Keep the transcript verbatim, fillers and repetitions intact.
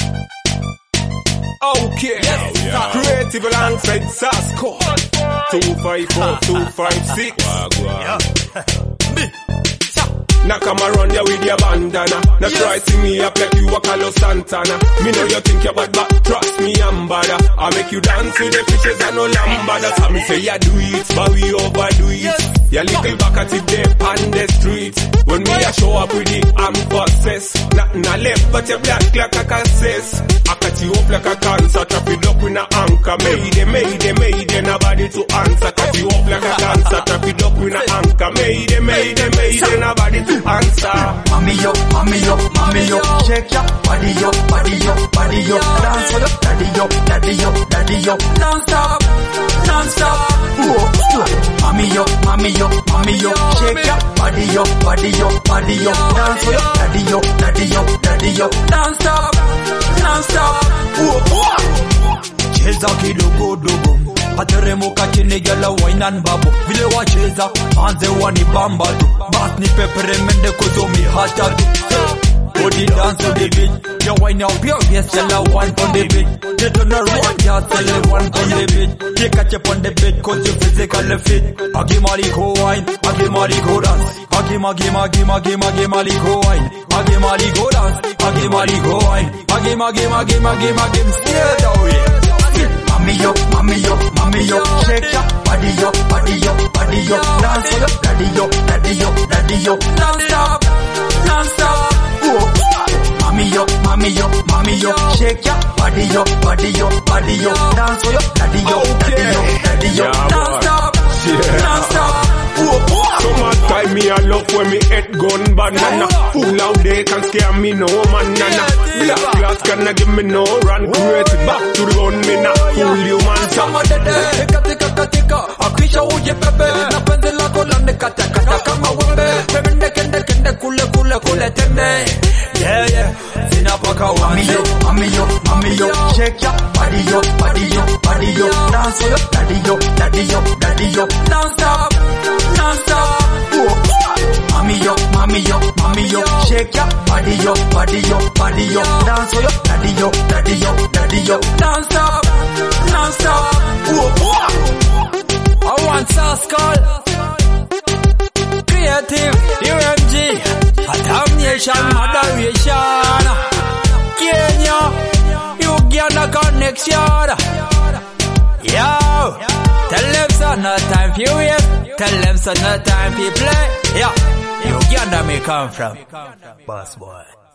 Okay, yes, yeah. Creative alongside Sasko. Two five four two five six. Now come around here with your bandana. Now yes. Try see me up like you a Carlos Santana. Me know you think you're bad, but trust me I'm bada. I make you dance with the fishes and no lambada. So me say ya do it, but we overdo it. Yes. Ya little back at it there on the street. When me a show up with it, I'm possessed. Nothing a left, but you black like a cassess. I cut you up like a cancer, trap it up with a anchor. Mayday, mayday, mayday, nobody to answer. Cut you up like a cancer, trap it up with a anchor. Mayday, mayday, mayday, nobody to answer. Mommy yo, mommy yo, mommy yo, shake your body yo, body yo, body yo, dance for the daddy yo, daddy yo, daddy yo, non-stop, non-stop. Mommy yo, mommy yo, mommy yo, shake your body yo, body yo, body yo, dance for the daddy yo, daddy yo, daddy yo, non-stop, non-stop. Cheza kidogo dogo, ateremuka chini gala wine and babu. Vile wacheza, anze wani bamba tu. Bas ni pepere mende kuzomi hata tu. Body dance to the beat. You wine up your waist, yalla one on the beat. You turn around, you tell it one on the beat. You catch up on the beat, cause you physically fit. Agi mari go wine, agi mari go dance. Agi magi magi magi magi mari go wine. Agi mari go dance, agi mari go wine. Agi magi magi magi magi stay that way. Mommy yo, mommy yo, mommy yo, shake your body yo, body yo, body yo, dance for the daddy yo, daddy yo, daddy yo, non-stop, non-stop. Mommy yo, mommy yo, mommy yo, shake your body yo, body yo, body yo, dance for your daddy yo, daddy yo, daddy yo, non-stop, non-stop. Summer time me a love when me head gun banana. Full out they can scare me no man nana. Black glass cannot give me no run. Create back to the gun me na fool you man. Sama dede, tika tika katika, akisha uje pepe. Na penzi lako lande kata kata kama wembe. Pemende kende kende kule kule kule teme. Yeah yeah, sina paka wanje. Mami yo, mami yo, mami yo, shake your body yo, body yo, body yo, dance for your daddy yo, daddy yo, daddy yo, non-stop, non-stop. Mami yo, mami yo, mami yo, shake your body yo, body yo, body yo, dance for your daddy yo, daddy yo, daddy yo, non-stop, non-stop. I want Saskal, Creative, U M G, Damnation, Moderation, Kenya, Uganda Connection. Yo, tell them so no time for wait, tell them so no time for play. Yeah, Uganda me come from, boss boy.